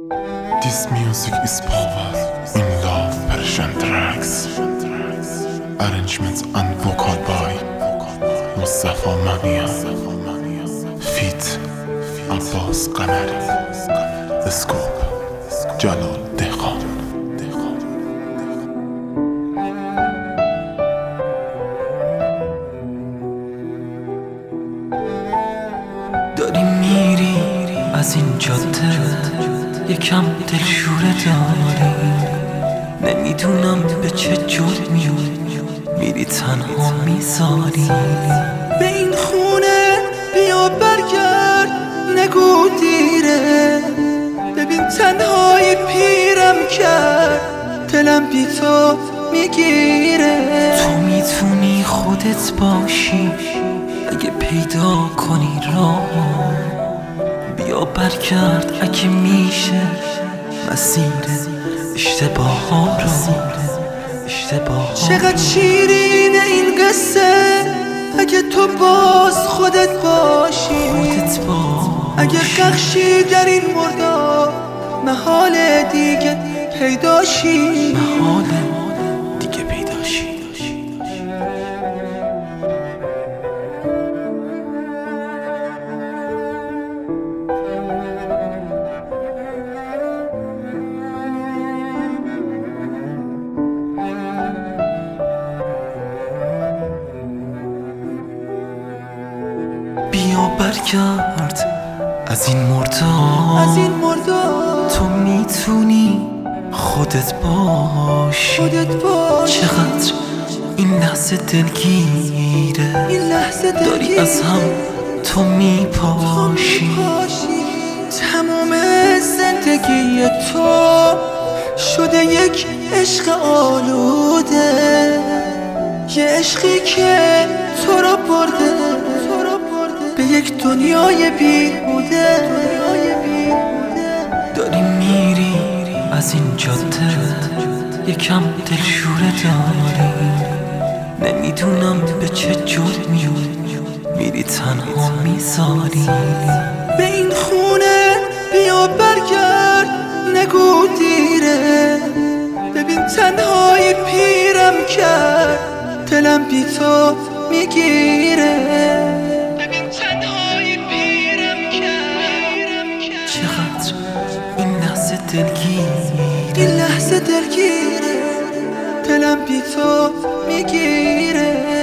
This music is power in love Persian tracks. Arrangements and vocal by Mustafa Mamiya. Feat Abbas Qamari. The Scope Jalal Dehqan. داری میری از این جاده یکم دلشوره داری، نمیدونم به چه جرمی میری تنها میذاری. به این خونه بیا برگرد نگو دیره، ببین تنهای پیرم کرد دلم بی تو میگیره. تو میتونی خودت باشی اگه پیدا کنی راه، بیا برگرد اگه میشه مسیر اشتباه رو. چقدر شیرینه این قصه اگه تو باز خودت باشی، اگه قخشی در این مردار محال دیگه پیداشی. بیا برگرد از این مردار، تو میتونی خودت باشی. چقدر این لحظه دلگیره، داری از هم تو میپاشی. تمام زندگی تو شده یک عشق آلوده، یه عشقی که تو رو برده به یک دنیای بیهوده. داری میری از این جاده یکم دلشوره داری، نمیدونم به چه جرمی میری تنها میذاری. به این خونه بیا برگرد نگو دیره، ببین تنهای پیرم کرد دلم بی تو میگیره. چقدر این لحظه دلگیره، دلم بی تو میگیره.